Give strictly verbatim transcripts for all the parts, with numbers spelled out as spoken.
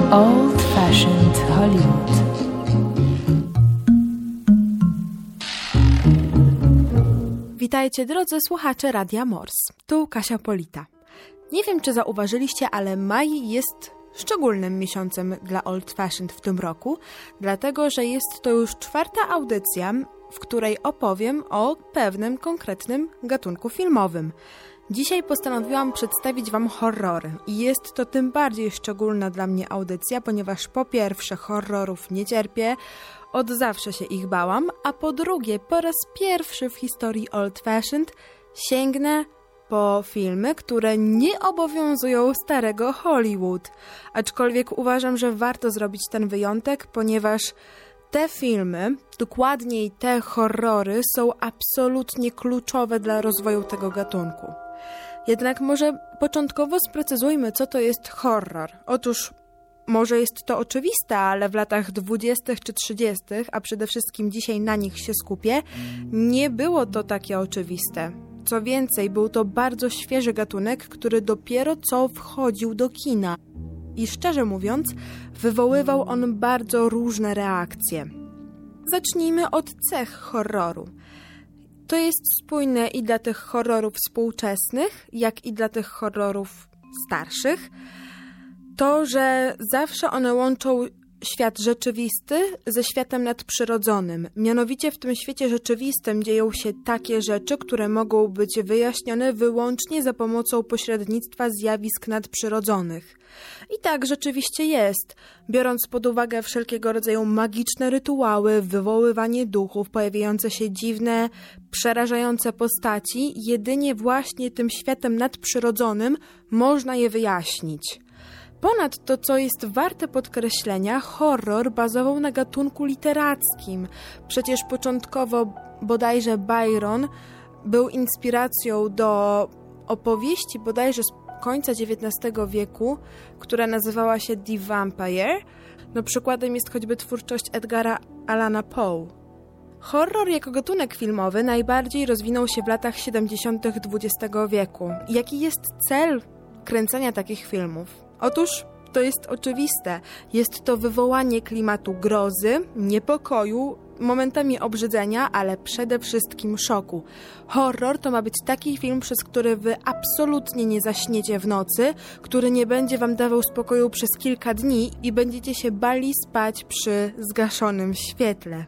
Old-Fashioned Hollywood. Witajcie drodzy słuchacze Radia Morse. Tu Kasia Polita. Nie wiem, czy zauważyliście, ale maj jest szczególnym miesiącem dla Old Fashioned w tym roku, dlatego że jest to już czwarta audycja, w której opowiem o pewnym konkretnym gatunku filmowym. Dzisiaj postanowiłam przedstawić Wam horrory i jest to tym bardziej szczególna dla mnie audycja, ponieważ po pierwsze horrorów nie cierpię, od zawsze się ich bałam, a po drugie po raz pierwszy w historii Old Fashioned sięgnę po filmy, które nie obowiązują starego Hollywood. Aczkolwiek uważam, że warto zrobić ten wyjątek, ponieważ te filmy, dokładniej te horrory, są absolutnie kluczowe dla rozwoju tego gatunku. Jednak może początkowo sprecyzujmy, co to jest horror. Otóż może jest to oczywiste, ale w latach dwudziestych czy trzydziestych, a przede wszystkim dzisiaj na nich się skupię, nie było to takie oczywiste. Co więcej, był to bardzo świeży gatunek, który dopiero co wchodził do kina. I szczerze mówiąc, wywoływał on bardzo różne reakcje. Zacznijmy od cech horroru. To jest spójne i dla tych horrorów współczesnych, jak i dla tych horrorów starszych. To, że zawsze one łączą świat rzeczywisty ze światem nadprzyrodzonym. Mianowicie w tym świecie rzeczywistym dzieją się takie rzeczy, które mogą być wyjaśnione wyłącznie za pomocą pośrednictwa zjawisk nadprzyrodzonych. I tak rzeczywiście jest, biorąc pod uwagę wszelkiego rodzaju magiczne rytuały, wywoływanie duchów, pojawiające się dziwne, przerażające postaci, jedynie właśnie tym światem nadprzyrodzonym można je wyjaśnić. Ponadto, co jest warte podkreślenia, horror bazował na gatunku literackim. Przecież początkowo bodajże Byron był inspiracją do opowieści bodajże z końca dziewiętnastego wieku, która nazywała się The Vampire. No, przykładem jest choćby twórczość Edgara Allana Poe. Horror jako gatunek filmowy najbardziej rozwinął się w latach siedemdziesiątych dwudziestego wieku. Jaki jest cel kręcenia takich filmów? Otóż to jest oczywiste. Jest to wywołanie klimatu grozy, niepokoju, momentami obrzydzenia, ale przede wszystkim szoku. Horror to ma być taki film, przez który wy absolutnie nie zaśniecie w nocy, który nie będzie wam dawał spokoju przez kilka dni i będziecie się bali spać przy zgaszonym świetle.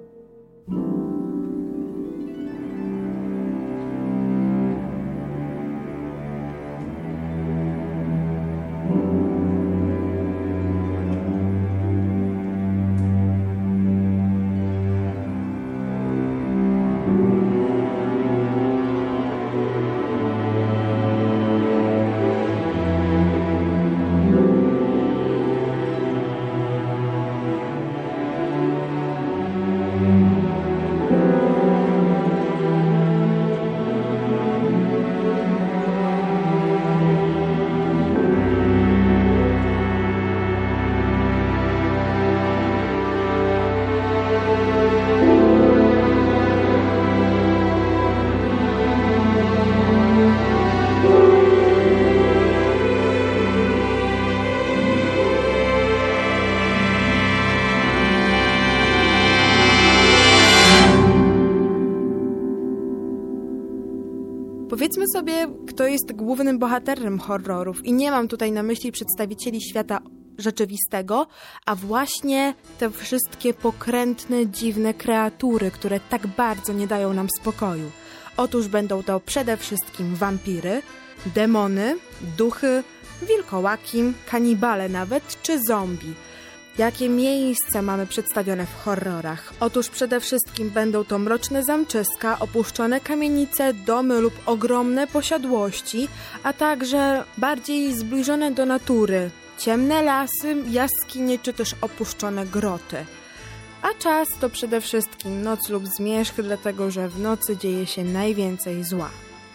Powiedzmy sobie, kto jest głównym bohaterem horrorów i nie mam tutaj na myśli przedstawicieli świata rzeczywistego, a właśnie te wszystkie pokrętne, dziwne kreatury, które tak bardzo nie dają nam spokoju. Otóż będą to przede wszystkim wampiry, demony, duchy, wilkołaki, kanibale nawet, czy zombie. Jakie miejsca mamy przedstawione w horrorach? Otóż przede wszystkim będą to mroczne zamczyska, opuszczone kamienice, domy lub ogromne posiadłości, a także bardziej zbliżone do natury, ciemne lasy, jaskinie czy też opuszczone groty. A czas to przede wszystkim noc lub zmierzch, dlatego że w nocy dzieje się najwięcej zła.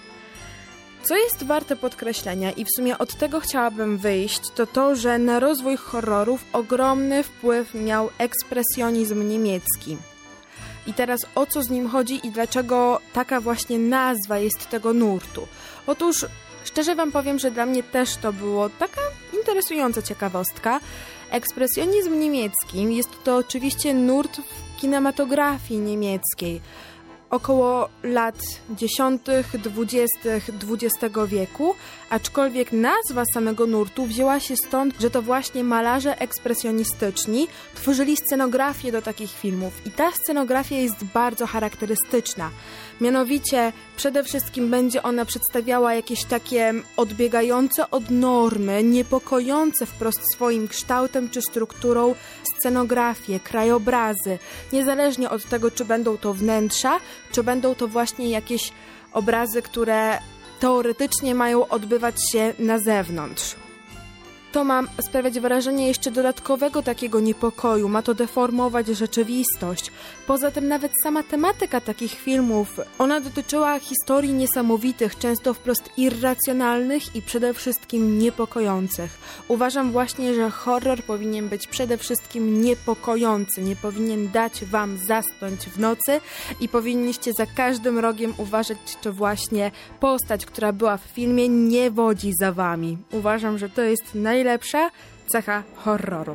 Co jest warte podkreślenia i w sumie od tego chciałabym wyjść, to to, że na rozwój horrorów ogromny wpływ miał ekspresjonizm niemiecki. I teraz o co z nim chodzi i dlaczego taka właśnie nazwa jest tego nurtu? Otóż Szczerze wam powiem, że dla mnie też to było taka interesująca ciekawostka. Ekspresjonizm niemiecki jest to oczywiście nurt w kinematografii niemieckiej. Około lat dziesiątych, dwudziestych dwudziestego wieku, aczkolwiek nazwa samego nurtu wzięła się stąd, że to właśnie malarze ekspresjonistyczni tworzyli scenografię do takich filmów i ta scenografia jest bardzo charakterystyczna. Mianowicie przede wszystkim będzie ona przedstawiała jakieś takie odbiegające od normy, niepokojące wprost swoim kształtem czy strukturą scenografie, krajobrazy, niezależnie od tego, czy będą to wnętrza, czy będą to właśnie jakieś obrazy, które teoretycznie mają odbywać się na zewnątrz. To ma sprawiać wrażenie jeszcze dodatkowego takiego niepokoju, ma to deformować rzeczywistość. Poza tym nawet sama tematyka takich filmów, ona dotyczyła historii niesamowitych, często wprost irracjonalnych i przede wszystkim niepokojących. Uważam właśnie, że horror powinien być przede wszystkim niepokojący, nie powinien dać wam zasnąć w nocy i powinniście za każdym rogiem uważać, czy właśnie postać, która była w filmie, nie wodzi za wami. Uważam, że to jest najlepsze. Najlepsza cecha horroru.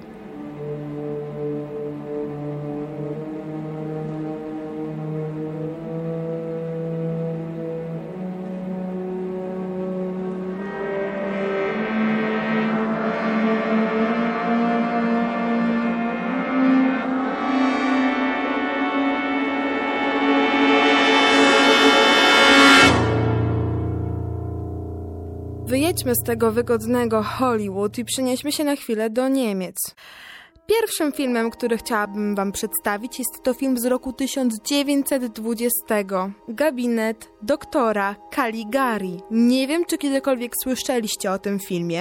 Wyjedźmy z tego wygodnego Hollywood i przenieśmy się na chwilę do Niemiec. Pierwszym filmem, który chciałabym wam przedstawić, jest to film z roku tysiąc dziewięćset dwudziestego. Gabinet doktora Caligari. Nie wiem, czy kiedykolwiek słyszeliście o tym filmie.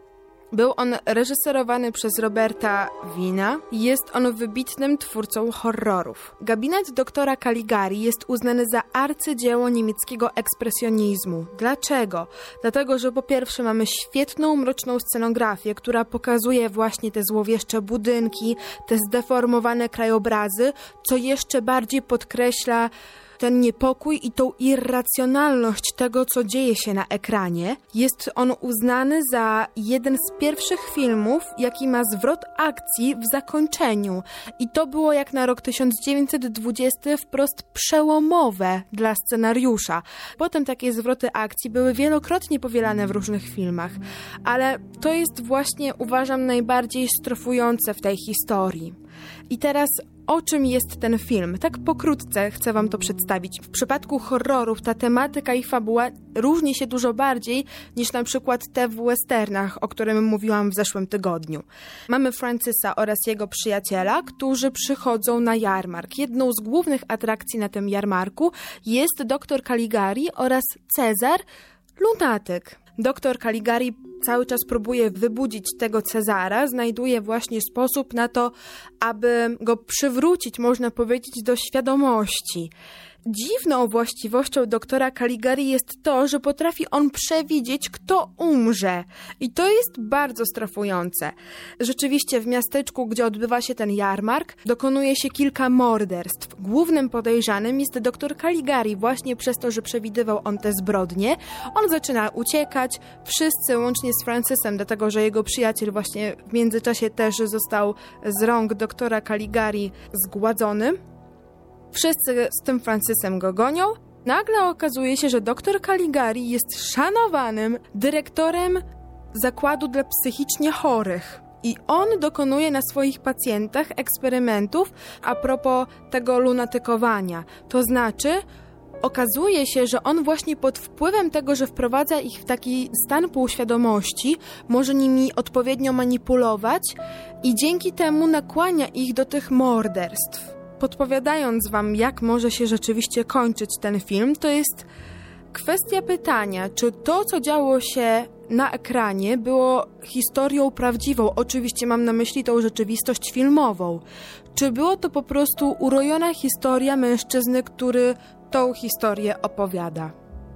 Był on reżyserowany przez Roberta Wiena. Jest on wybitnym twórcą horrorów. Gabinet doktora Caligari jest uznany za arcydzieło niemieckiego ekspresjonizmu. Dlaczego? Dlatego, że po pierwsze mamy świetną, mroczną scenografię, która pokazuje właśnie te złowieszcze budynki, te zdeformowane krajobrazy, co jeszcze bardziej podkreśla ten niepokój i tą irracjonalność tego, co dzieje się na ekranie. Jest on uznany za jeden z pierwszych filmów, jaki ma zwrot akcji w zakończeniu. I to było jak na rok tysiąc dziewięćset dwudziesty wprost przełomowe dla scenariusza. Potem takie zwroty akcji były wielokrotnie powielane w różnych filmach, ale to jest właśnie, uważam, najbardziej strofujące w tej historii. I teraz o czym jest ten film? Tak pokrótce chcę wam to przedstawić. W przypadku horrorów ta tematyka i fabuła różni się dużo bardziej niż na przykład te w westernach, o którym mówiłam w zeszłym tygodniu. Mamy Francisa oraz jego przyjaciela, którzy przychodzą na jarmark. Jedną z głównych atrakcji na tym jarmarku jest doktor Caligari oraz Cezar, lunatyk. Doktor Caligari cały czas próbuje wybudzić tego Cezara, znajduje właśnie sposób na to, aby go przywrócić, można powiedzieć, do świadomości. Dziwną właściwością doktora Caligari jest to, że potrafi on przewidzieć, kto umrze. I to jest bardzo strofujące. Rzeczywiście w miasteczku, gdzie odbywa się ten jarmark, dokonuje się kilka morderstw. Głównym podejrzanym jest doktor Caligari właśnie przez to, że przewidywał on te zbrodnie. On zaczyna uciekać, wszyscy łącznie z Francisem, dlatego że jego przyjaciel właśnie w międzyczasie też został z rąk doktora Caligari zgładzony. Wszyscy z tym Francisem go gonią. Nagle okazuje się, że doktor Caligari jest szanowanym dyrektorem zakładu dla psychicznie chorych. I on dokonuje na swoich pacjentach eksperymentów a propos tego lunatykowania. To znaczy, okazuje się, że on właśnie pod wpływem tego, że wprowadza ich w taki stan półświadomości, może nimi odpowiednio manipulować i dzięki temu nakłania ich do tych morderstw. Podpowiadając wam, jak może się rzeczywiście kończyć ten film, to jest kwestia pytania, czy to, co działo się na ekranie, było historią prawdziwą. Oczywiście mam na myśli tą rzeczywistość filmową. Czy było to po prostu urojona historia mężczyzny, który tą historię opowiada.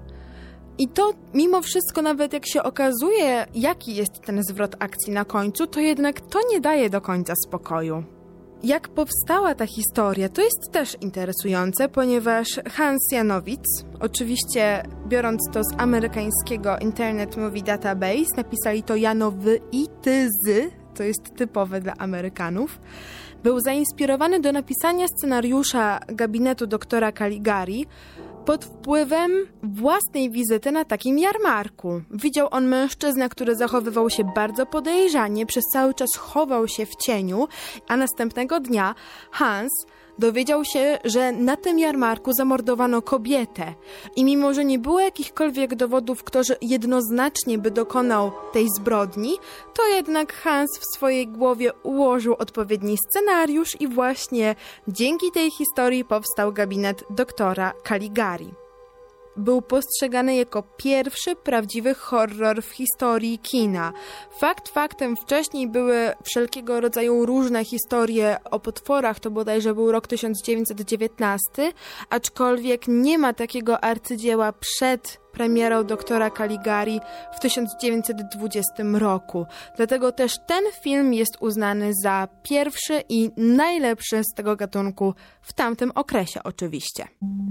I to mimo wszystko, nawet jak się okazuje, jaki jest ten zwrot akcji na końcu, to jednak to nie daje do końca spokoju. Jak powstała ta historia, to jest też interesujące, ponieważ Hans Janowitz, oczywiście biorąc to z amerykańskiego Internet Movie Database, napisali to Janowitzy, to jest typowe dla Amerykanów, był zainspirowany do napisania scenariusza gabinetu doktora Caligari pod wpływem własnej wizyty na takim jarmarku. Widział on mężczyznę, który zachowywał się bardzo podejrzanie, przez cały czas chował się w cieniu, a następnego dnia Hans dowiedział się, że na tym jarmarku zamordowano kobietę. I mimo, że nie było jakichkolwiek dowodów, kto jednoznacznie by dokonał tej zbrodni, to jednak Hans w swojej głowie ułożył odpowiedni scenariusz i właśnie dzięki tej historii powstał gabinet doktora Caligari. Był postrzegany jako pierwszy prawdziwy horror w historii kina. Fakt faktem, wcześniej były wszelkiego rodzaju różne historie o potworach, to bodajże był rok tysiąc dziewięćset dziewiętnasty, aczkolwiek nie ma takiego arcydzieła przed premierą doktora Caligari w tysiąc dziewięćset dwudziestym roku. Dlatego też ten film jest uznany za pierwszy i najlepszy z tego gatunku w tamtym okresie oczywiście.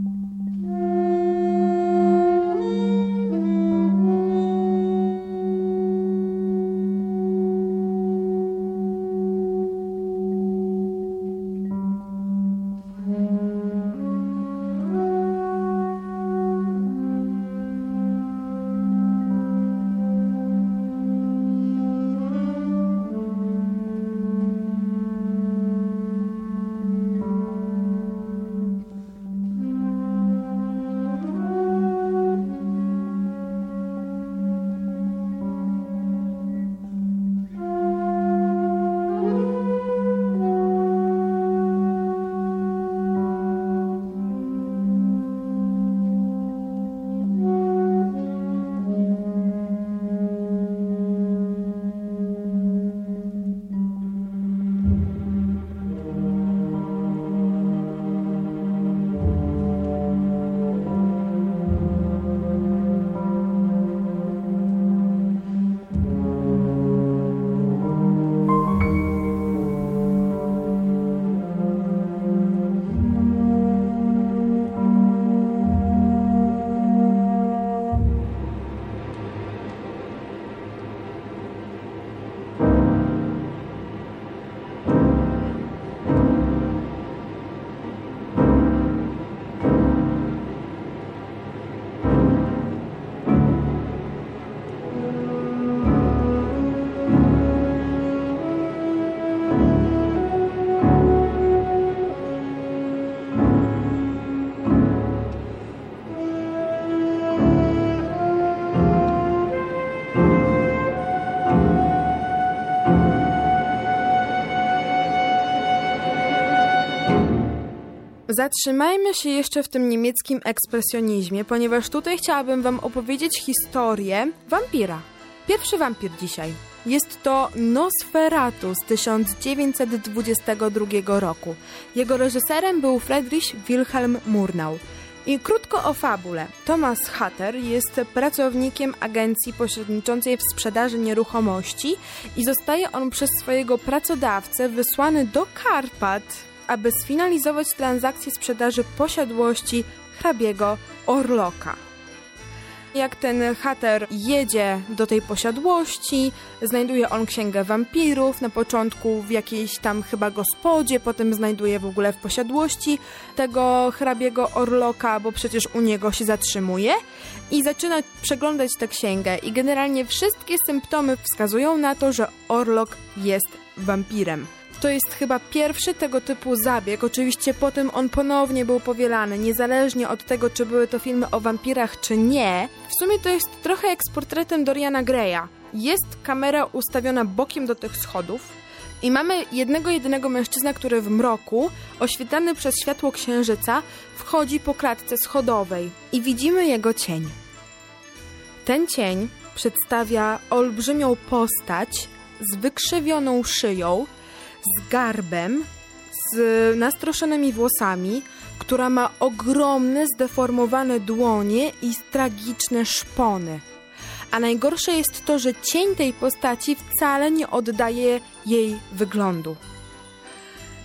Zatrzymajmy się jeszcze w tym niemieckim ekspresjonizmie, ponieważ tutaj chciałabym wam opowiedzieć historię wampira. Pierwszy wampir dzisiaj. Jest to Nosferatu z tysiąc dziewięćset dwudziestego drugiego roku. Jego reżyserem był Friedrich Wilhelm Murnau. I krótko o fabule. Thomas Hutter jest pracownikiem agencji pośredniczącej w sprzedaży nieruchomości i zostaje on przez swojego pracodawcę wysłany do Karpat, aby sfinalizować transakcję sprzedaży posiadłości hrabiego Orloka. Jak ten Hutter jedzie do tej posiadłości, znajduje on księgę wampirów, na początku w jakiejś tam chyba gospodzie, potem znajduje w ogóle w posiadłości tego hrabiego Orloka, bo przecież u niego się zatrzymuje i zaczyna przeglądać tę księgę i generalnie wszystkie symptomy wskazują na to, że Orlok jest wampirem. To jest chyba pierwszy tego typu zabieg. Oczywiście potem on ponownie był powielany, niezależnie od tego, czy były to filmy o wampirach, czy nie. W sumie to jest trochę jak z portretem Doriana Greya. Jest kamera ustawiona bokiem do tych schodów i mamy jednego jedynego mężczyznę, który w mroku, oświetlany przez światło księżyca, wchodzi po klatce schodowej i widzimy jego cień. Ten cień przedstawia olbrzymią postać z wykrzywioną szyją, z garbem, z nastroszonymi włosami, która ma ogromne, zdeformowane dłonie i tragiczne szpony. A najgorsze jest to, że cień tej postaci wcale nie oddaje jej wyglądu.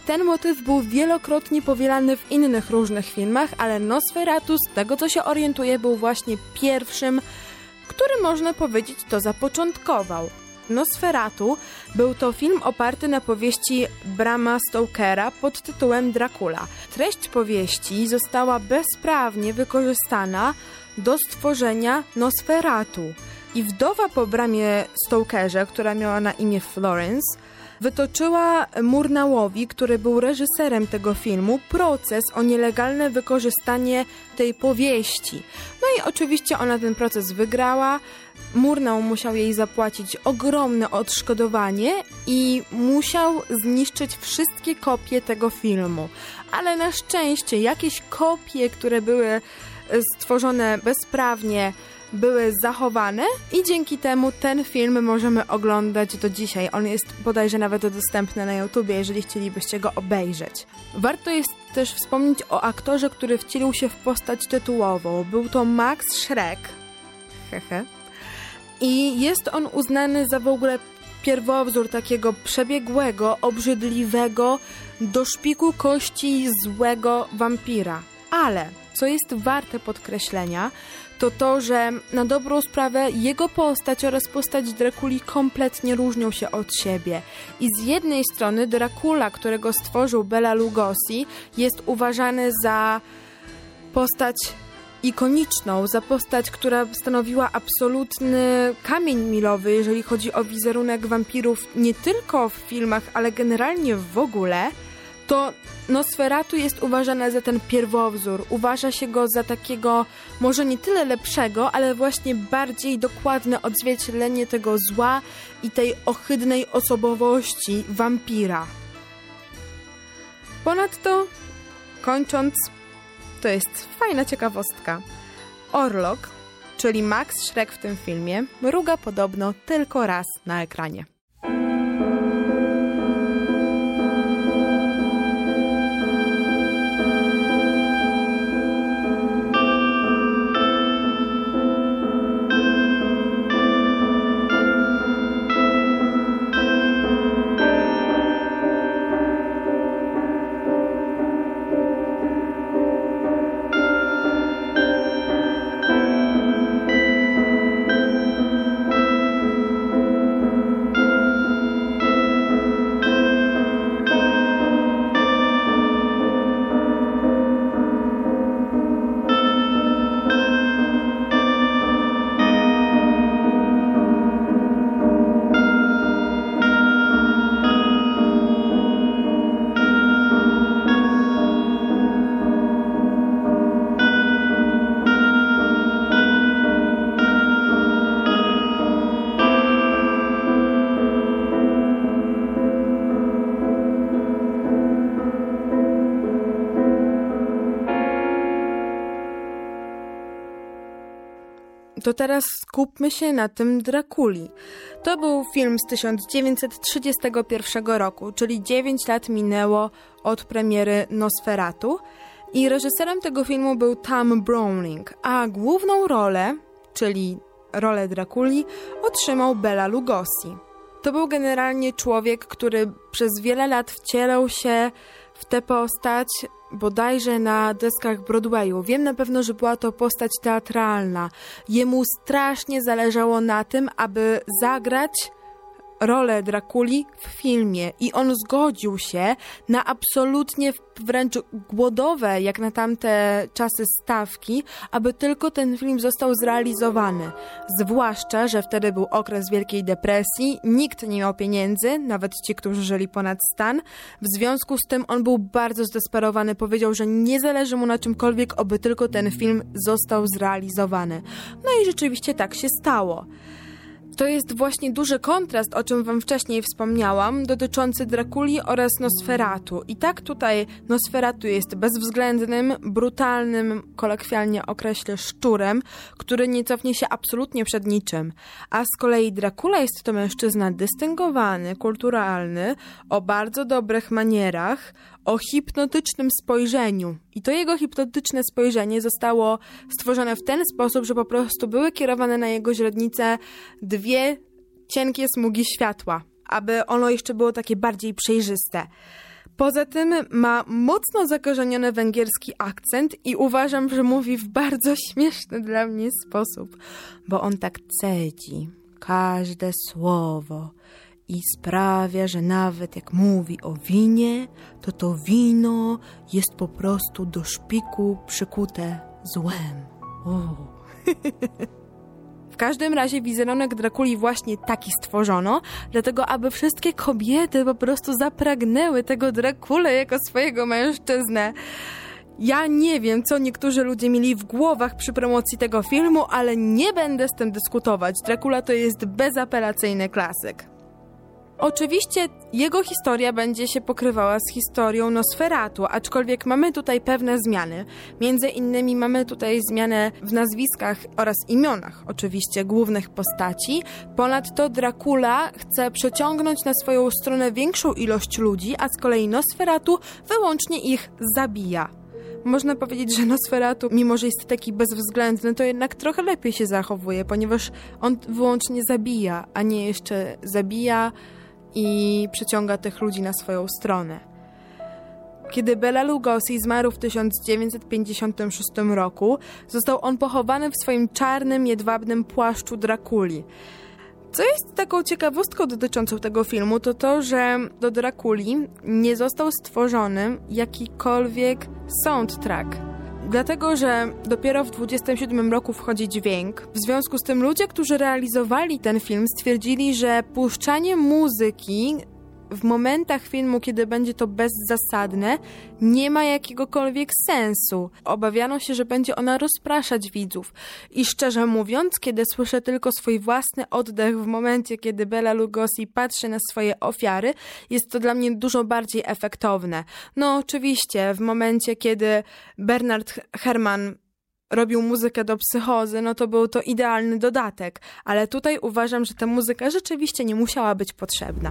ten motyw był wielokrotnie powielany w innych różnych filmach, ale Nosferatu, z tego co się orientuję, był właśnie pierwszym, który można powiedzieć to zapoczątkował. Nosferatu był to film oparty na powieści Brama Stokera pod tytułem Dracula. Treść powieści została bezprawnie wykorzystana do stworzenia Nosferatu. I wdowa po Bramie Stokerze, która miała na imię Florence, wytoczyła Murnałowi, który był reżyserem tego filmu, proces o nielegalne wykorzystanie tej powieści. No i oczywiście ona ten proces wygrała. Murnau musiał jej zapłacić ogromne odszkodowanie i musiał zniszczyć wszystkie kopie tego filmu. Ale na szczęście jakieś kopie, które były stworzone bezprawnie, były zachowane i dzięki temu ten film możemy oglądać do dzisiaj. On jest bodajże nawet dostępny na YouTubie, jeżeli chcielibyście go obejrzeć. Warto jest też wspomnieć o aktorze, który wcielił się w postać tytułową. Był to Max Schreck. Hehe. I jest on uznany za w ogóle pierwowzór takiego przebiegłego, obrzydliwego, do szpiku kości złego wampira. Ale, co jest warte podkreślenia, to to, że na dobrą sprawę jego postać oraz postać Drakuli kompletnie różnią się od siebie. I z jednej strony Dracula, którego stworzył Bela Lugosi, jest uważany za postać ikoniczną, za postać, która stanowiła absolutny kamień milowy, jeżeli chodzi o wizerunek wampirów nie tylko w filmach, ale generalnie w ogóle, to Nosferatu jest uważana za ten pierwowzór. Uważa się go za takiego może nie tyle lepszego, ale właśnie bardziej dokładne odzwierciedlenie tego zła i tej ohydnej osobowości wampira. Ponadto, kończąc, to jest fajna ciekawostka. Orlok, czyli Max Schreck w tym filmie, mruga podobno tylko raz na ekranie. To teraz skupmy się na tym Drakuli. To był film z tysiąc dziewięćset trzydziestego pierwszego roku, czyli dziewięć lat minęło od premiery Nosferatu i reżyserem tego filmu był Tom Browning, a główną rolę, czyli rolę Drakuli, otrzymał Bela Lugosi. To był generalnie człowiek, który przez wiele lat wcielał się w tę postać bodajże na deskach Broadwayu. Wiem na pewno, że była to postać teatralna. Jemu strasznie zależało na tym, aby zagrać rolę Drakuli w filmie i on zgodził się na absolutnie wręcz głodowe, jak na tamte czasy, stawki, aby tylko ten film został zrealizowany. Zwłaszcza, że wtedy był okres Wielkiej Depresji, nikt nie miał pieniędzy, nawet ci, którzy żyli ponad stan. W związku z tym on był bardzo zdesperowany, powiedział, że nie zależy mu na czymkolwiek, aby tylko ten film został zrealizowany. No i rzeczywiście tak się stało. To jest właśnie duży kontrast, o czym wam wcześniej wspomniałam, dotyczący Drakuli oraz Nosferatu. I tak tutaj Nosferatu jest bezwzględnym, brutalnym, kolokwialnie określę, szczurem, który nie cofnie się absolutnie przed niczym. A z kolei Dracula jest to mężczyzna dystyngowany, kulturalny, o bardzo dobrych manierach, o hipnotycznym spojrzeniu. I to jego hipnotyczne spojrzenie zostało stworzone w ten sposób, że po prostu były kierowane na jego źrenicę dwie cienkie smugi światła, aby ono jeszcze było takie bardziej przejrzyste. Poza tym ma mocno zakorzeniony węgierski akcent i uważam, że mówi w bardzo śmieszny dla mnie sposób, bo on tak cedzi każde słowo i sprawia, że nawet jak mówi o winie, to to wino jest po prostu do szpiku przykute złem. W każdym razie wizerunek Drakuli właśnie taki stworzono, dlatego aby wszystkie kobiety po prostu zapragnęły tego Drakule jako swojego mężczyznę. Ja nie wiem, co niektórzy ludzie mieli w głowach przy promocji tego filmu, ale nie będę z tym dyskutować. Dracula to jest bezapelacyjny klasyk. Oczywiście jego historia będzie się pokrywała z historią Nosferatu, aczkolwiek mamy tutaj pewne zmiany. Między innymi mamy tutaj zmianę w nazwiskach oraz imionach, oczywiście, głównych postaci. Ponadto Dracula chce przeciągnąć na swoją stronę większą ilość ludzi, a z kolei Nosferatu wyłącznie ich zabija. Można powiedzieć, że Nosferatu, mimo że jest taki bezwzględny, to jednak trochę lepiej się zachowuje, ponieważ on wyłącznie zabija, a nie jeszcze zabija i przyciąga tych ludzi na swoją stronę. Kiedy Bela Lugosi zmarł w tysiąc dziewięćset pięćdziesiątym szóstym roku, został on pochowany w swoim czarnym, jedwabnym płaszczu Drakuli. Co jest taką ciekawostką dotyczącą tego filmu, to to, że do Drakuli nie został stworzony jakikolwiek soundtrack. Dlatego, że dopiero w dwudziestym siódmym roku wchodzi dźwięk. W związku z tym ludzie, którzy realizowali ten film, stwierdzili, że puszczanie muzyki w momentach filmu, kiedy będzie to bezzasadne, nie ma jakiegokolwiek sensu. Obawiano się, że będzie ona rozpraszać widzów. I szczerze mówiąc, kiedy słyszę tylko swój własny oddech w momencie, kiedy Bela Lugosi patrzy na swoje ofiary, jest to dla mnie dużo bardziej efektowne. No oczywiście, w momencie, kiedy Bernard Herrmann robił muzykę do Psychozy, no to był to idealny dodatek. Ale tutaj uważam, że ta muzyka rzeczywiście nie musiała być potrzebna.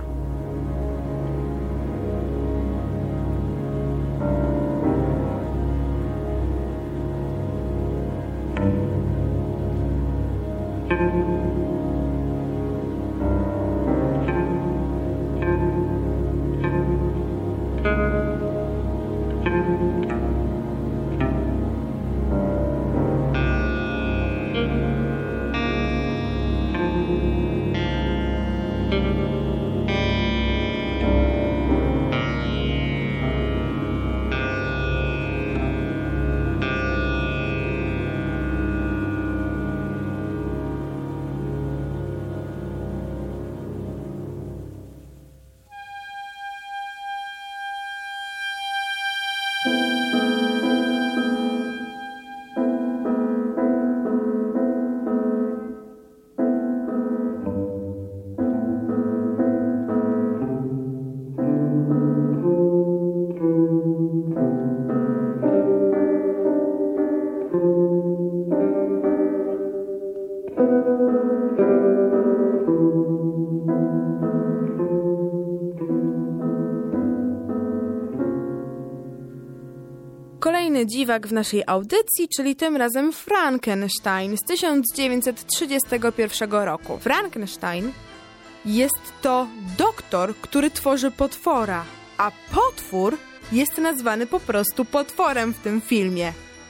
Kolejny dziwak w naszej audycji, czyli tym razem Frankenstein z tysiąc dziewięćset trzydziestego pierwszego roku. Frankenstein jest to doktor, który tworzy potwora, a potwór jest nazwany po prostu potworem w tym filmie.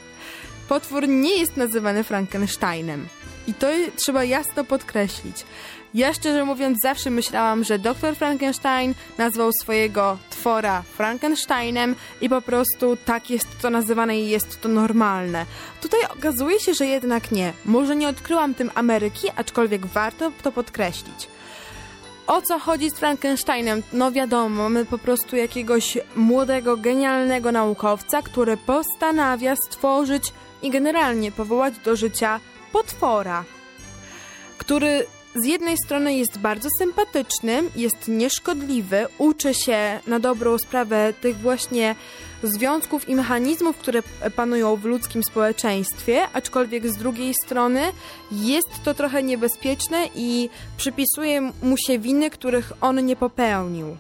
Potwór nie jest nazywany Frankensteinem. I to trzeba jasno podkreślić. Ja szczerze mówiąc zawsze myślałam, że doktor Frankenstein nazwał swojego twora Frankensteinem i po prostu tak jest to nazywane i jest to normalne. Tutaj okazuje się, że jednak nie. Może nie odkryłam tym Ameryki, aczkolwiek warto to podkreślić. O co chodzi z Frankensteinem? No wiadomo, mamy po prostu jakiegoś młodego, genialnego naukowca, który postanawia stworzyć i generalnie powołać do życia potwora, który z jednej strony jest bardzo sympatyczny, jest nieszkodliwy, uczy się na dobrą sprawę tych właśnie związków i mechanizmów, które panują w ludzkim społeczeństwie, aczkolwiek z drugiej strony jest to trochę niebezpieczne i przypisuje mu się winy, których on nie popełnił.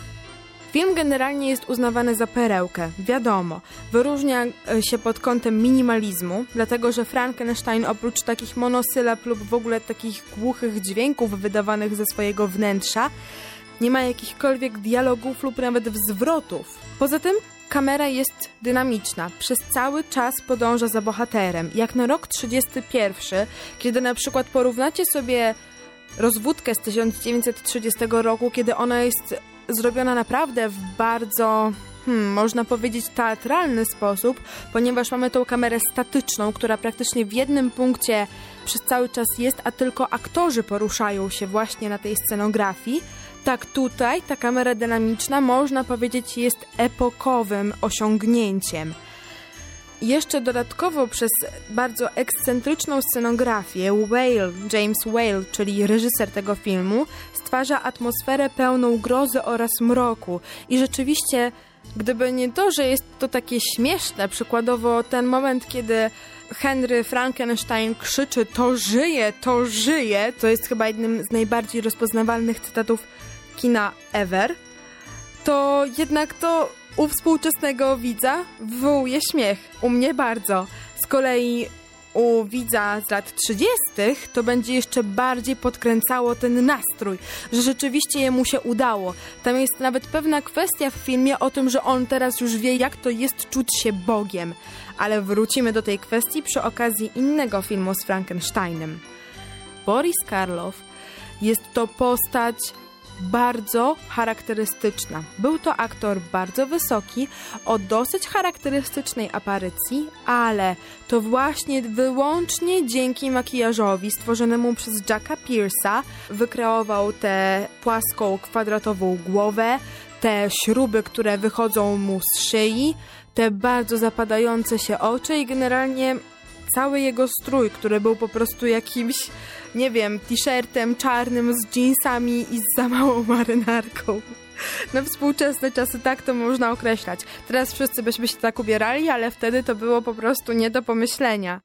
Film generalnie jest uznawany za perełkę, wiadomo. Wyróżnia się pod kątem minimalizmu, dlatego że Frankenstein oprócz takich monosylab lub w ogóle takich głuchych dźwięków wydawanych ze swojego wnętrza, nie ma jakichkolwiek dialogów lub nawet zwrotów. Poza tym kamera jest dynamiczna, przez cały czas podąża za bohaterem. Jak na rok trzydziesty pierwszy, kiedy na przykład porównacie sobie Rozwódkę z tysiąc dziewięćset trzydziestego roku, kiedy ona jest zrobiona naprawdę w bardzo, hmm, można powiedzieć, teatralny sposób, ponieważ mamy tą kamerę statyczną, która praktycznie w jednym punkcie przez cały czas jest, a tylko aktorzy poruszają się właśnie na tej scenografii. Tak tutaj ta kamera dynamiczna, można powiedzieć, jest epokowym osiągnięciem. Jeszcze dodatkowo przez bardzo ekscentryczną scenografię Whale, James Whale, czyli reżyser tego filmu, stwarza atmosferę pełną grozy oraz mroku. I rzeczywiście, gdyby nie to, że jest to takie śmieszne, przykładowo ten moment, kiedy Henry Frankenstein krzyczy "to żyje, to żyje", to jest chyba jednym z najbardziej rozpoznawalnych cytatów kina ever, to jednak to u współczesnego widza wywołuje śmiech. U mnie bardzo. Z kolei u widza z lat trzydziestych to będzie jeszcze bardziej podkręcało ten nastrój, że rzeczywiście jemu się udało. Tam jest nawet pewna kwestia w filmie o tym, że on teraz już wie, jak to jest czuć się Bogiem. Ale wrócimy do tej kwestii przy okazji innego filmu z Frankensteinem. Boris Karloff jest to postać bardzo charakterystyczna. Był to aktor bardzo wysoki, o dosyć charakterystycznej aparycji, ale to właśnie wyłącznie dzięki makijażowi stworzonemu przez Jacka Pierce'a wykreował tę płaską, kwadratową głowę, te śruby, które wychodzą mu z szyi, te bardzo zapadające się oczy i generalnie cały jego strój, który był po prostu jakimś, nie wiem, t-shirtem czarnym z dżinsami i z za małą marynarką. Na współczesne czasy tak to można określać. Teraz wszyscy byśmy się tak ubierali, ale wtedy to było po prostu nie do pomyślenia.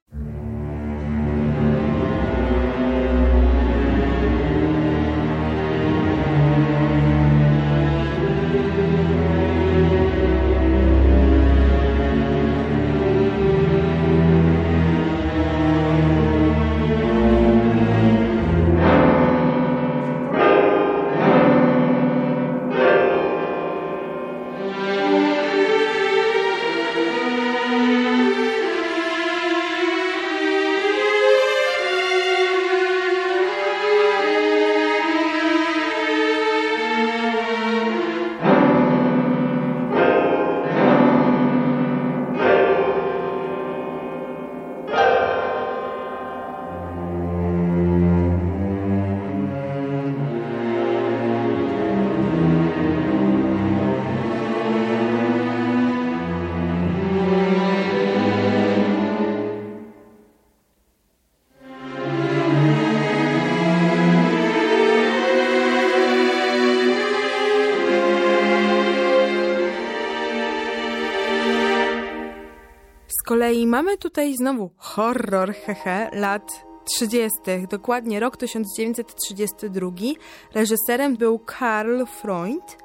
Z kolei mamy tutaj znowu horror, hehe, lat trzydziestych, dokładnie rok tysiąc dziewięćset trzydziesty drugi. Reżyserem był Karl Freund,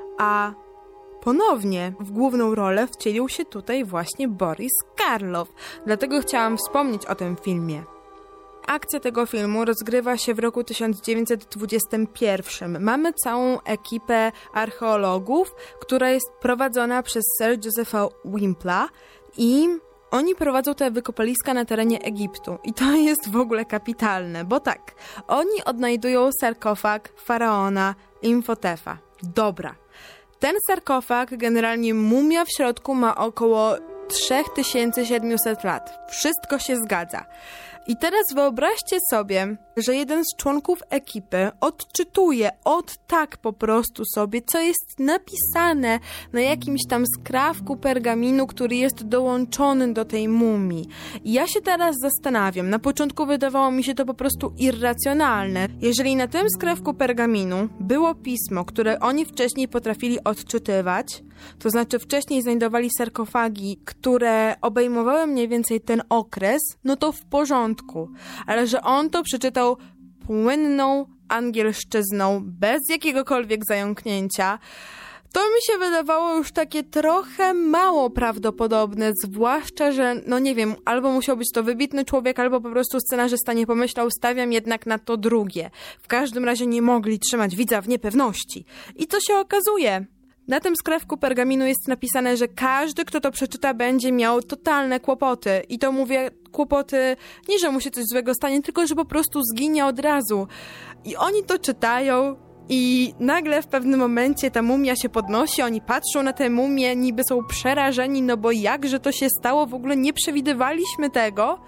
a ponownie w główną rolę wcielił się tutaj właśnie Boris Karloff. Dlatego chciałam wspomnieć o tym filmie. Akcja tego filmu rozgrywa się w roku tysiąc dziewięćset dwudziestym pierwszym. Mamy całą ekipę archeologów, która jest prowadzona przez Sir Josepha Wimpla i oni prowadzą te wykopaliska na terenie Egiptu. I to jest w ogóle kapitalne, bo tak, oni odnajdują sarkofag faraona Imhotepa. Dobra. Ten sarkofag, generalnie mumia w środku, ma około trzy tysiące siedemset lat. Wszystko się zgadza. I teraz wyobraźcie sobie, że jeden z członków ekipy odczytuje od tak po prostu sobie, co jest napisane na jakimś tam skrawku pergaminu, który jest dołączony do tej mumii. I ja się teraz zastanawiam, na początku wydawało mi się to po prostu irracjonalne. Jeżeli na tym skrawku pergaminu było pismo, które oni wcześniej potrafili odczytywać, to znaczy wcześniej znajdowali sarkofagi, które obejmowały mniej więcej ten okres, no to w porządku. Ale że on to przeczytał płynną angielszczyzną, bez jakiegokolwiek zająknięcia, To mi się wydawało już takie trochę mało prawdopodobne, zwłaszcza, że, no nie wiem, albo musiał być to wybitny człowiek, albo po prostu scenarzysta nie pomyślał, stawiam jednak na to drugie. W każdym razie nie mogli trzymać widza w niepewności. I co się okazuje? Na tym skrawku pergaminu jest napisane, że każdy, kto to przeczyta, będzie miał totalne kłopoty. I to mówię kłopoty, nie że mu się coś złego stanie, tylko że po prostu zginie od razu. I oni to czytają i nagle w pewnym momencie ta mumia się podnosi, oni patrzą na tę mumię, niby są przerażeni, no bo jakże to się stało, w ogóle nie przewidywaliśmy tego.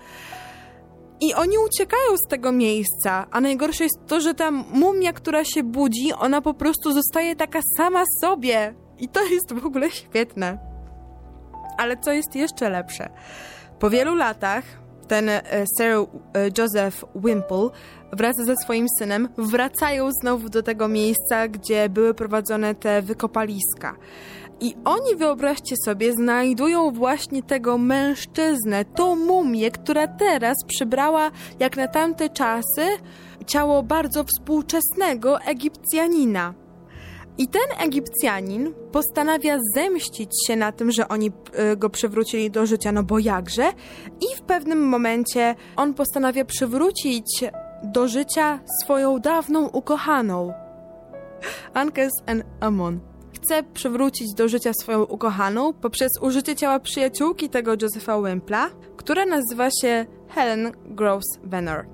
I oni uciekają z tego miejsca, a najgorsze jest to, że ta mumia, która się budzi, ona po prostu zostaje taka sama sobie. I to jest w ogóle świetne. Ale co jest jeszcze lepsze? Po wielu latach ten Sir Joseph Wimple wraz ze swoim synem wracają znowu do tego miejsca, gdzie były prowadzone te wykopaliska. I oni, wyobraźcie sobie, znajdują właśnie tego mężczyznę, tą mumię, która teraz przybrała, jak na tamte czasy, ciało bardzo współczesnego Egipcjanina. I ten Egipcjanin postanawia zemścić się na tym, że oni go przywrócili do życia, no bo jakże? I w pewnym momencie on postanawia przywrócić do życia swoją dawną ukochaną, Ankes and Amon. Chce przywrócić do życia swoją ukochaną poprzez użycie ciała przyjaciółki tego Josepha Wimpla, która nazywa się Helen Groves Venor.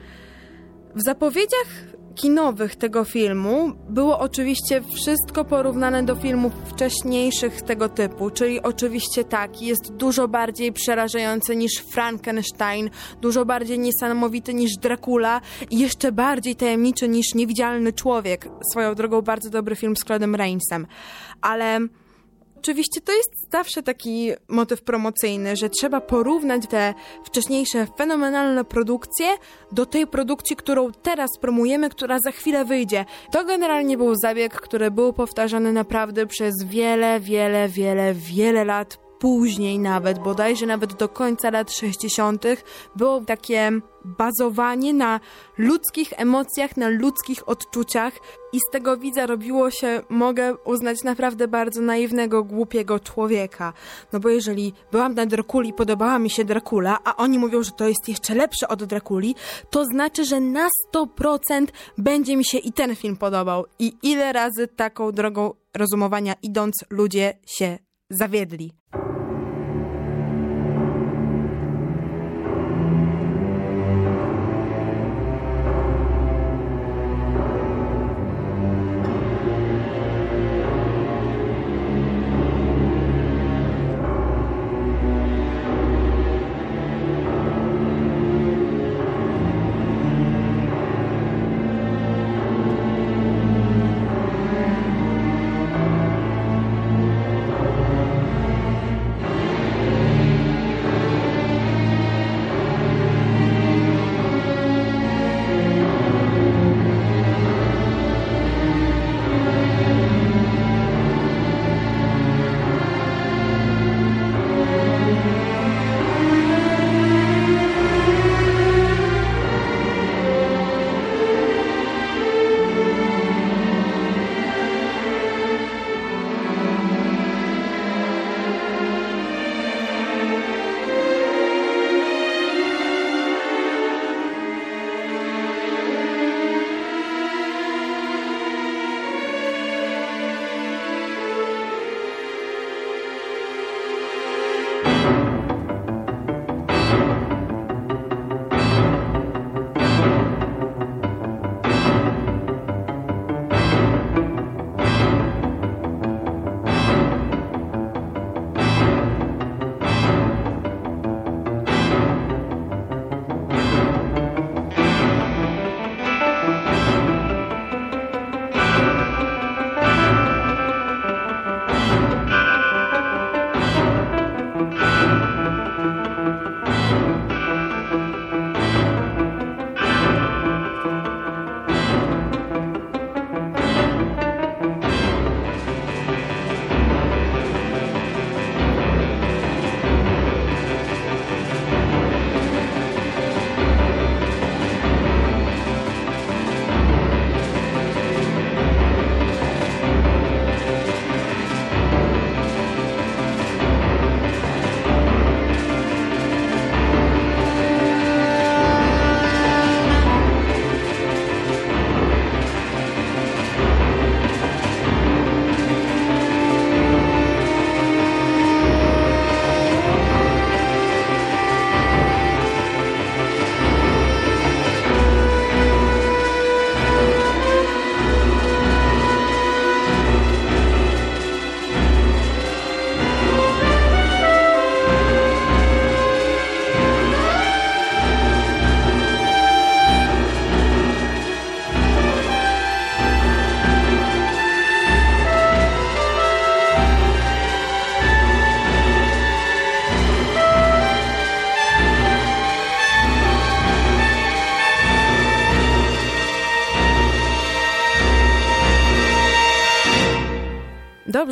W zapowiedziach kinowych tego filmu było oczywiście wszystko porównane do filmów wcześniejszych tego typu, czyli oczywiście tak, jest dużo bardziej przerażający niż Frankenstein, dużo bardziej niesamowity niż Dracula i jeszcze bardziej tajemniczy niż Niewidzialny Człowiek. Swoją drogą bardzo dobry film z Claude'em Rainsem. Ale oczywiście to jest zawsze taki motyw promocyjny, że trzeba porównać te wcześniejsze fenomenalne produkcje do tej produkcji, którą teraz promujemy, która za chwilę wyjdzie. To generalnie był zabieg, który był powtarzany naprawdę przez wiele, wiele, wiele, wiele lat później nawet, bodajże nawet do końca lat sześćdziesiątych było takie bazowanie na ludzkich emocjach, na ludzkich odczuciach i z tego widza robiło się, mogę uznać, naprawdę bardzo naiwnego, głupiego człowieka. No bo jeżeli byłam na Drakuli, podobała mi się Dracula, a oni mówią, że to jest jeszcze lepsze od Drakuli, to znaczy, że na sto procent będzie mi się i ten film podobał. I ile razy taką drogą rozumowania idąc ludzie się zawiedli.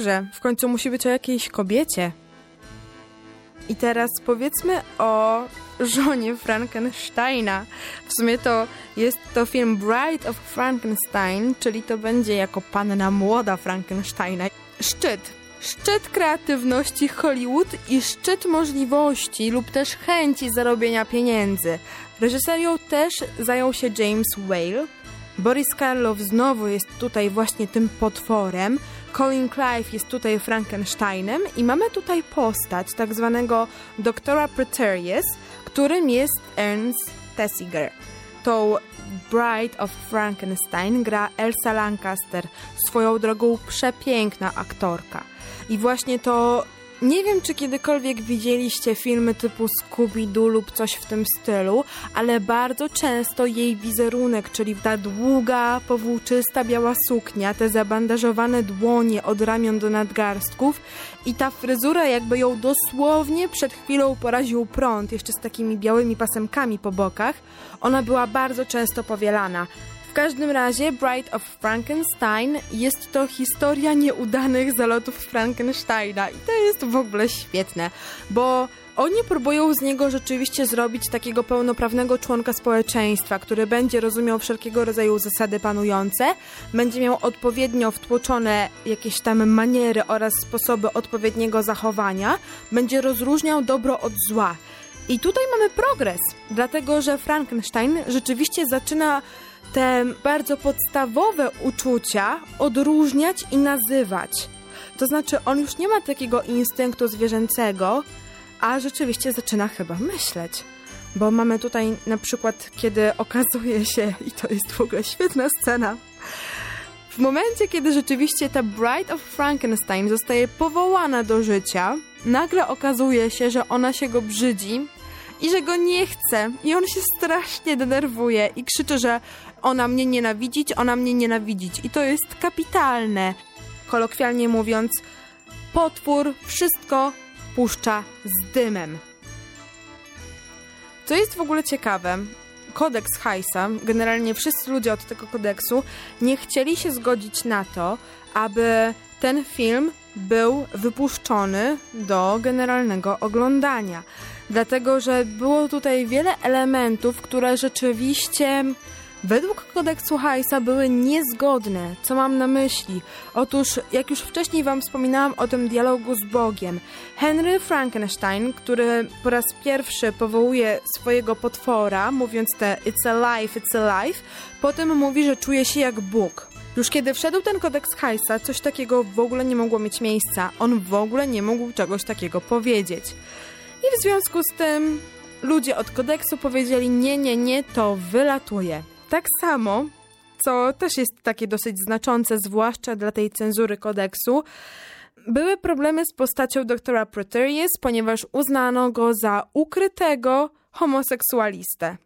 dobrze, w końcu musi być o jakiejś kobiecie. I teraz powiedzmy o żonie Frankensteina. W sumie to jest to film Bride of Frankenstein, czyli to będzie jako panna młoda Frankensteina. Szczyt. Szczyt kreatywności Hollywood i szczyt możliwości lub też chęci zarobienia pieniędzy. Reżyserią też zajął się James Whale. Boris Karloff znowu jest tutaj właśnie tym potworem. Colin Clive jest tutaj Frankensteinem i mamy tutaj postać tak zwanego doktora Preterius, którym jest Ernst Thesiger. Tą Bride of Frankenstein gra Elsa Lancaster, swoją drogą przepiękna aktorka. I właśnie to, nie wiem czy kiedykolwiek widzieliście filmy typu Scooby-Doo lub coś w tym stylu, ale bardzo często jej wizerunek, czyli ta długa, powłóczysta biała suknia, te zabandażowane dłonie od ramion do nadgarstków i ta fryzura jakby ją dosłownie przed chwilą poraził prąd, jeszcze z takimi białymi pasemkami po bokach, ona była bardzo często powielana. W każdym razie Bride of Frankenstein jest to historia nieudanych zalotów Frankensteina i to jest w ogóle świetne, bo oni próbują z niego rzeczywiście zrobić takiego pełnoprawnego członka społeczeństwa, który będzie rozumiał wszelkiego rodzaju zasady panujące, będzie miał odpowiednio wtłoczone jakieś tam maniery oraz sposoby odpowiedniego zachowania, będzie rozróżniał dobro od zła. I tutaj mamy progres, dlatego że Frankenstein rzeczywiście zaczyna te bardzo podstawowe uczucia odróżniać i nazywać. To znaczy, on już nie ma takiego instynktu zwierzęcego, a rzeczywiście zaczyna chyba myśleć. Bo mamy tutaj na przykład, kiedy okazuje się, i to jest w ogóle świetna scena, w momencie, kiedy rzeczywiście ta Bride of Frankenstein zostaje powołana do życia, nagle okazuje się, że ona się go brzydzi i że go nie chce. I on się strasznie denerwuje i krzyczy, że ona mnie nienawidzić, ona mnie nienawidzić. I to jest kapitalne. Kolokwialnie mówiąc, potwór wszystko puszcza z dymem. Co jest w ogóle ciekawe, kodeks Heisa, generalnie wszyscy ludzie od tego kodeksu nie chcieli się zgodzić na to, aby ten film był wypuszczony do generalnego oglądania. Dlatego, że było tutaj wiele elementów, które rzeczywiście według kodeksu Heisa były niezgodne. Co mam na myśli? Otóż, jak już wcześniej wam wspominałam o tym dialogu z Bogiem, Henry Frankenstein, który po raz pierwszy powołuje swojego potwora, mówiąc te it's alive, it's alive, potem mówi, że czuje się jak Bóg. Już kiedy wszedł ten kodeks Heisa, coś takiego w ogóle nie mogło mieć miejsca. On w ogóle nie mógł czegoś takiego powiedzieć. I w związku z tym ludzie od kodeksu powiedzieli nie, nie, nie, to wylatuje. Tak samo, co też jest takie dosyć znaczące, zwłaszcza dla tej cenzury kodeksu, były problemy z postacią doktora Preterius, ponieważ uznano go za ukrytego homoseksualistę.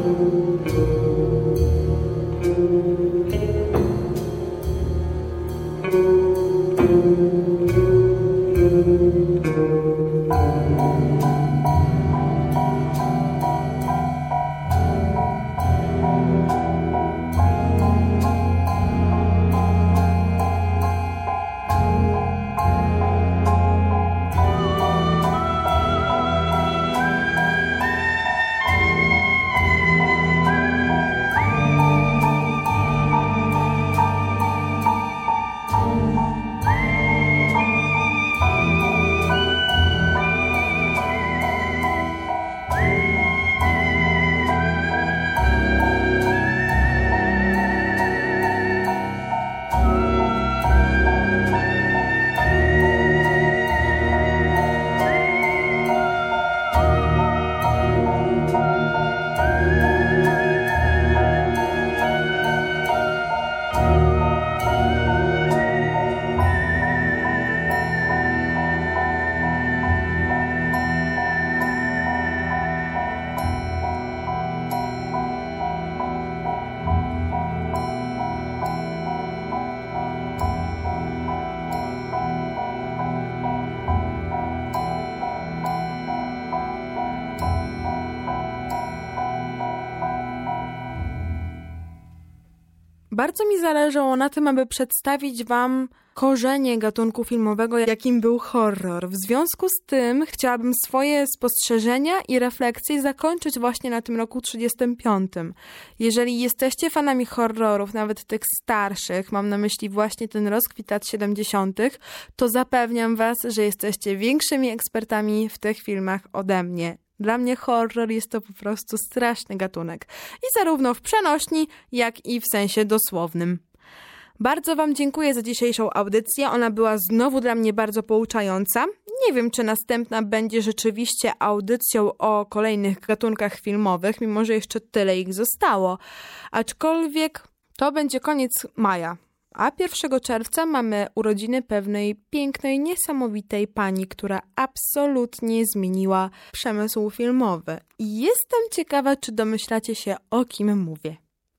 Bardzo mi zależało na tym, aby przedstawić wam korzenie gatunku filmowego, jakim był horror. W związku z tym chciałabym swoje spostrzeżenia i refleksje zakończyć właśnie na tym roku trzydziestym piątym. Jeżeli jesteście fanami horrorów, nawet tych starszych, mam na myśli właśnie ten rozkwit lat siedemdziesiątych, to zapewniam was, że jesteście większymi ekspertami w tych filmach ode mnie. Dla mnie horror jest to po prostu straszny gatunek. I zarówno w przenośni, jak i w sensie dosłownym. Bardzo wam dziękuję za dzisiejszą audycję. Ona była znowu dla mnie bardzo pouczająca. Nie wiem, czy następna będzie rzeczywiście audycją o kolejnych gatunkach filmowych, mimo że jeszcze tyle ich zostało. Aczkolwiek to będzie koniec maja. A pierwszego czerwca mamy urodziny pewnej pięknej, niesamowitej pani, która absolutnie zmieniła przemysł filmowy. I jestem ciekawa, czy domyślacie się, o kim mówię.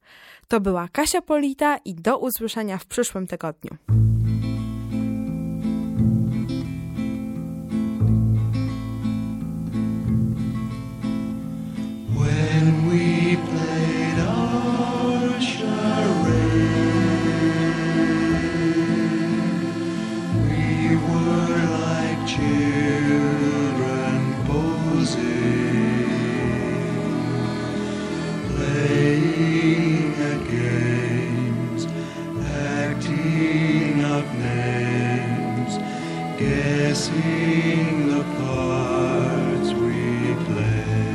To była Kasia Polita i do usłyszenia w przyszłym tygodniu. When we played our charade, we were like children posing, playing at games, acting out names, guessing the parts we played.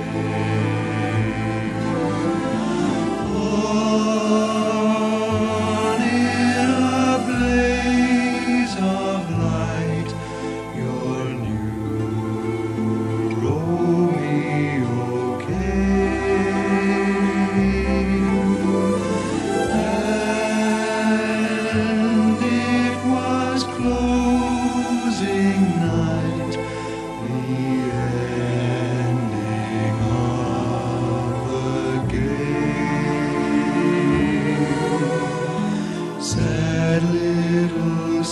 On in a blaze of light, your new Romeo came, and it was closing night, the ending of the game. Sad little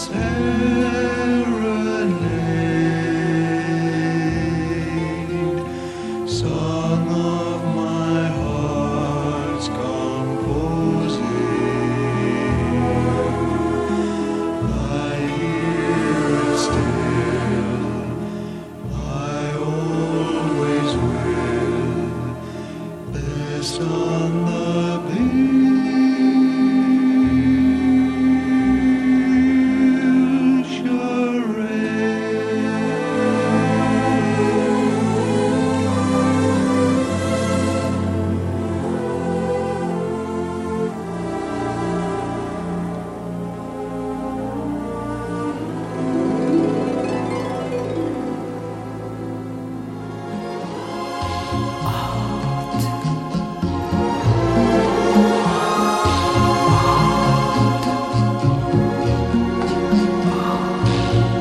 serenade, song of my heart's composing. I hear it still, I always will, best on the bill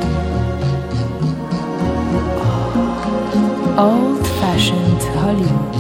Old-fashioned Hollywood.